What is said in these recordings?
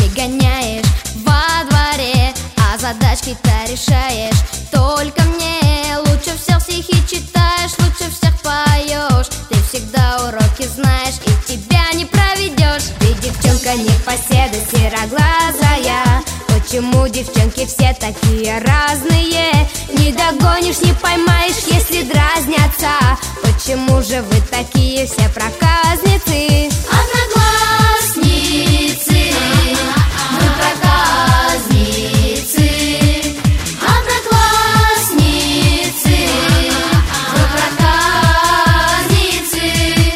не гоняешь во дворе, а задачки-то решаешь только мне. Лучше всех стихи читаешь, лучше всех поешь. Ты всегда уроки знаешь и тебя не проведешь. Ты девчонка непоседа, сероглазая. Почему девчонки все такие разные? Не догонишь, не поймаешь, если дразнятся. Почему же вы такие все проказницы? Одноклассницы, вы проказницы. Одноклассницы, вы проказницы.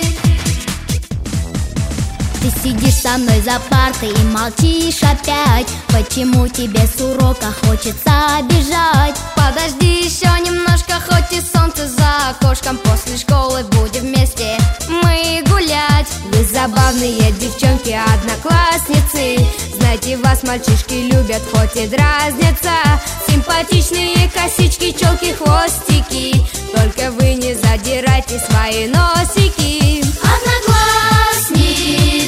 Ты сидишь со мной за партой и молчишь опять. Почему тебе с урока хочется бежать? Подожди еще немножко, хоть и солнце за окошком. После школы будем вместе мы гулять. Вы забавные девчонки, одноклассницы. Знаете, вас мальчишки любят, хоть и дразнятся. Симпатичные косички, челки, хвостики. Только вы не задирайте свои носики. Одноклассницы.